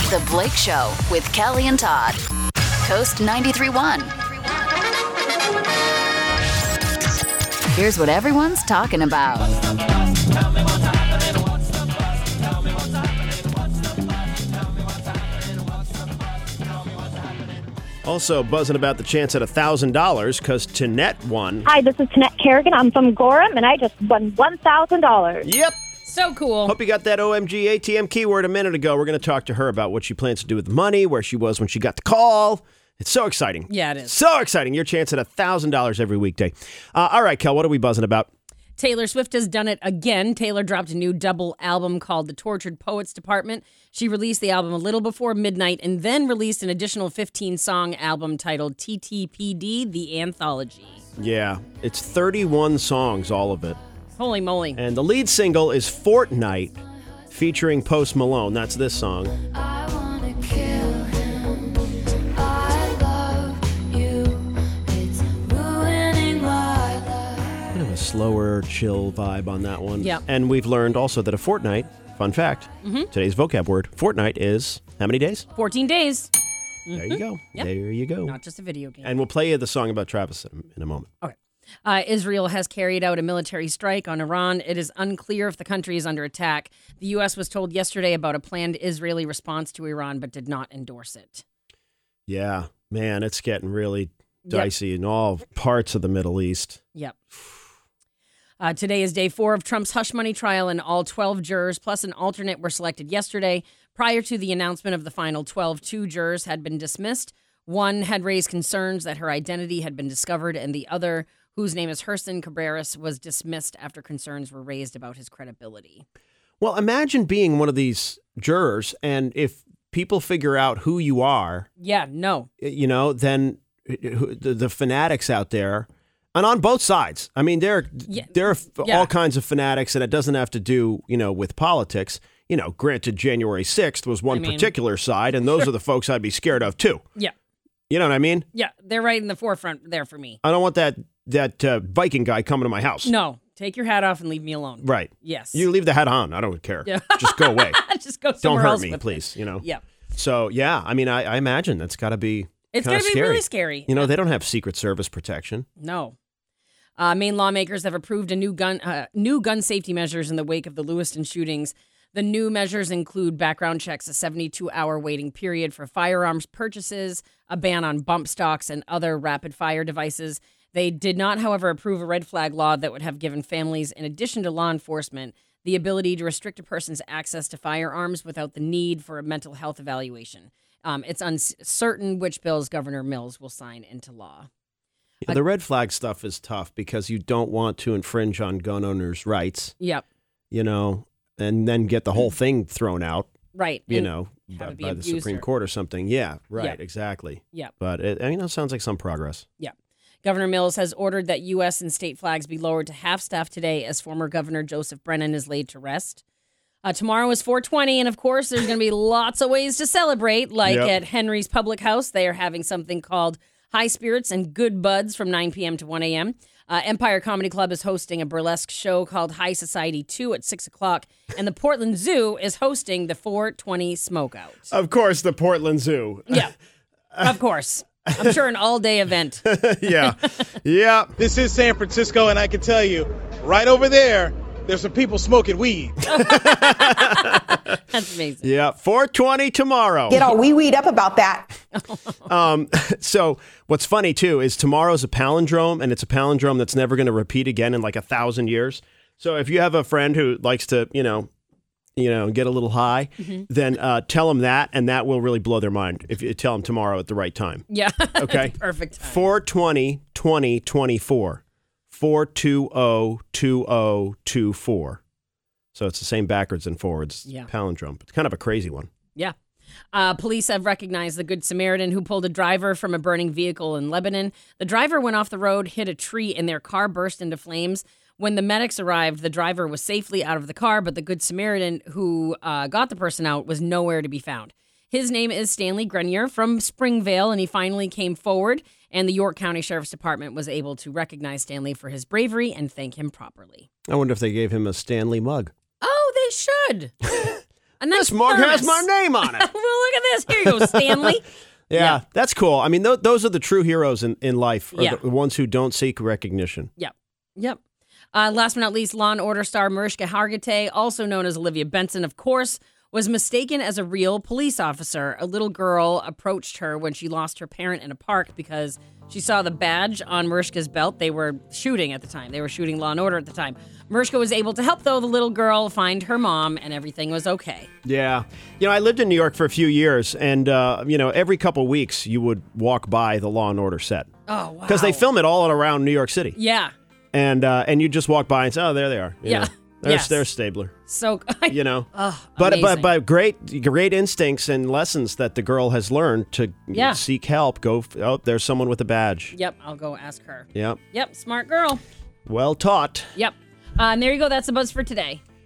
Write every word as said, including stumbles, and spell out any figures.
The Blake Show with Kelly and Todd. Coast ninety-three point one. Here's what everyone's talking about. Also buzzing about the chance at one thousand dollars because Tanette won. Hi, this is Tanette Kerrigan. I'm from Gorham, and I just won one thousand dollars. Yep. So cool. Hope you got that O M G A T M keyword a minute ago. We're going to talk to her about what she plans to do with the money, where she was when she got the call. It's so exciting. Yeah, it is. So exciting. Your chance at one thousand dollars every weekday. Uh, all right, Kel, what are we buzzing about? Taylor Swift has done it again. Taylor dropped a new double album called The Tortured Poets Department. She released the album a little before midnight and then released an additional fifteen-song album titled T T P D, The Anthology. Yeah, it's thirty-one songs, all of it. Holy moly. And the lead single is Fortnight, featuring Post Malone. That's this song. I wanna kill him. I love you. It's ruining my life. Kind of a slower, chill vibe on that one. Yeah. And we've learned also that a fortnight, fun fact, mm-hmm. today's vocab word, fortnight is how many days? fourteen days. There you go. Yep. There you go. Not just a video game. And we'll play you the song about Travis in, in a moment. Okay. Uh, Israel has carried out a military strike on Iran. It is unclear if the country is under attack. The U S was told yesterday about a planned Israeli response to Iran, but did not endorse it. Yeah, man, it's getting really Yep. dicey in all parts of the Middle East. Yep. Uh, today is day four of Trump's hush money trial, and all twelve jurors plus an alternate were selected yesterday. Prior to the announcement of the final twelve, two jurors had been dismissed. One had raised concerns that her identity had been discovered, and the other, whose name is Herson Cabreras, was dismissed after concerns were raised about his credibility. Well, imagine being one of these jurors, and if people figure out who you are, Yeah, no. you know, then the, the fanatics out there, and on both sides. I mean, there, Yeah. there are Yeah. all kinds of fanatics, and it doesn't have to do, you know, with politics. You know, granted, January sixth was one I mean- particular side, and those are the folks I'd be scared of, too. Yeah, You know what I mean? yeah, they're right in the forefront there for me. I don't want that that uh, Viking guy coming to my house. No, take your hat off and leave me alone. Right. Yes. You leave the hat on. I don't care. Yeah. Just go away. Just go Don't somewhere hurt else me, with please. You know. it. Yeah. So yeah, I mean, I, I imagine that's got to be. It's kinda going to be scary. really scary. You know, they don't have Secret Service protection. No. Uh, Maine lawmakers have approved a new gun uh, new gun safety measures in the wake of the Lewiston shootings. The new measures include background checks, a seventy-two hour waiting period for firearms purchases, a ban on bump stocks, and other rapid-fire devices. They did not, however, approve a red flag law that would have given families, in addition to law enforcement, the ability to restrict a person's access to firearms without the need for a mental health evaluation. Um, it's uncertain which bills Governor Mills will sign into law. Yeah, the red flag stuff is tough because you don't want to infringe on gun owners' rights. Yep. You know, and then get the whole thing thrown out. Right. You and know, have by, it be by the abused Supreme or- Court or something. Yeah. Right. Yeah. Exactly. Yep. But it, I mean, it sounds like some progress. Yeah. Governor Mills has ordered that U S and state flags be lowered to half staff today as former Governor Joseph Brennan is laid to rest. Uh, tomorrow is four twenty, and of course, there's going to be lots of ways to celebrate. Like Yep. at Henry's Public House, they are having something called High Spirits and Good Buds from nine p.m. to one a.m. Uh, Empire Comedy Club is hosting a burlesque show called High Society two at six o'clock, and the Portland Zoo is hosting the four twenty Smokeout. Of course, the Portland Zoo. Yeah, of course. I'm sure an all-day event. yeah. Yeah. This is San Francisco, and I can tell you, right over there, there's some people smoking weed. That's amazing. Yeah. four twenty tomorrow. Get all wee-weed up about that. Um, so what's funny, too, is tomorrow's a palindrome, and it's a palindrome that's never going to repeat again in like a thousand years. So if you have a friend who likes to, you know, you know, get a little high, Mm-hmm. then uh, tell them that, and that will really blow their mind if you tell them tomorrow at the right time. Yeah. Okay. Perfect time. four twenty twenty twenty-four four two zero two zero two four. So it's the same backwards and forwards Yeah. palindrome. It's kind of a crazy one. Yeah. Uh, police have recognized the Good Samaritan who pulled a driver from a burning vehicle in Lebanon. The driver went off the road, hit a tree, and their car burst into flames. When the medics arrived, the driver was safely out of the car, but the Good Samaritan who uh, got the person out was nowhere to be found. His name is Stanley Grenier from Springvale, and he finally came forward, and the York County Sheriff's Department was able to recognize Stanley for his bravery and thank him properly. I wonder if they gave him a Stanley mug. Oh, they should. A nice This mug has thermos. my name on it. Well, look at this. Here you go, Stanley. Yeah, Yeah. that's cool. I mean, th- those are the true heroes in, in life, are Yeah. the ones who don't seek recognition. Yep. Yep. Uh, last but not least, Law and Order star Mariska Hargitay, also known as Olivia Benson, of course, was mistaken as a real police officer. A little girl approached her when she lost her parent in a park because she saw the badge on Mariska's belt. They were shooting at the time. They were shooting Law and Order at the time. Mariska was able to help, though, the little girl find her mom, and everything was okay. Yeah. You know, I lived in New York for a few years, and, uh, you know, every couple weeks you would walk by the Law and Order set. Oh, wow. Because they film it all around New York City. Yeah. And uh, and you just walk by and say, oh, there they are. You Yeah. know. There's, Yes. there's Stabler. So, You know, oh, but, but amazing. but great great instincts and lessons that the girl has learned to Yeah. seek help. Go, f- oh, there's someone with a badge. Yep, I'll go ask her. Yep. Yep, smart girl. Well taught. Yep. Uh, and there you go. That's the buzz for today.